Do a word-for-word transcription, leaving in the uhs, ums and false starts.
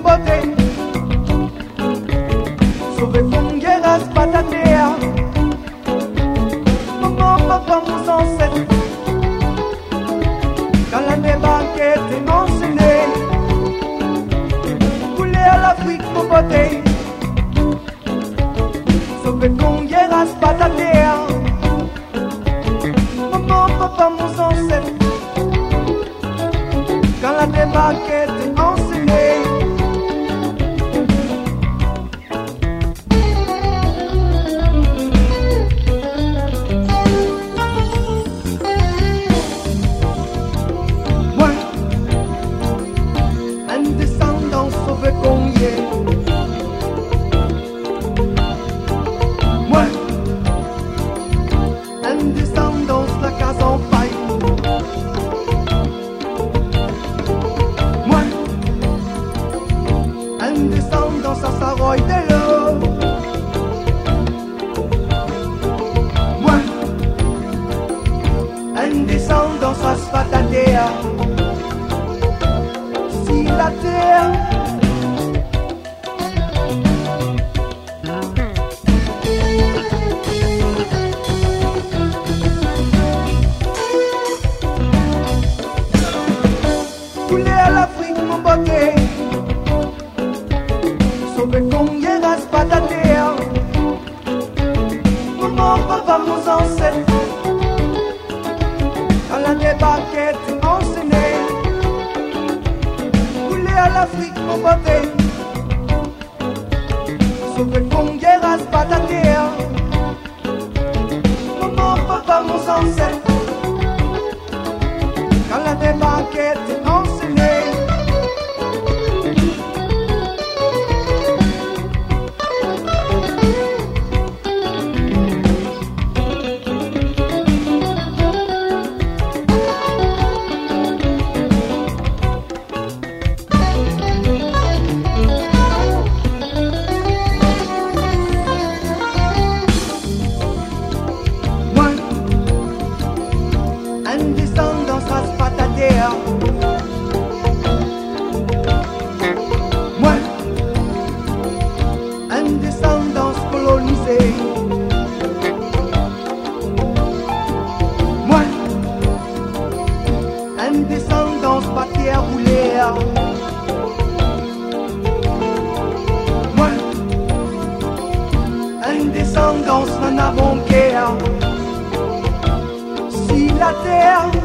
beauté. Sauver mon guerre, pas ta terre. Maman, papa, mon ancêtre. Quand la débarquette est enseignée. Couler à l'Afrique, mon beauté. Sauver mon guerre, pas ta terre. Maman, papa, mon ancêtre. Quand la débarquette est enseignée. Moi, un descendant sauvé combien. Moi, un descendant la case en paille. Un descendant à sa roye de l'eau. Moi, un descendant à sa terre. Si la terre couler à l'Afrique, mon beauté. Sauver combien reste pas ta terre. Maman, papa, mon ancêtre. Quand la débarquette est enseignée. Couler à l'Afrique, mon beauté. Sauver combien reste pas ta terre. Maman, papa, mon ancêtre. Quand la débarquette est enseignée. Un descendant à pas ta terre. Moi, un descendant colonisé. Moi, un descendant pas terre roulée. Moi, un descendant n'en avons guère. Si la terre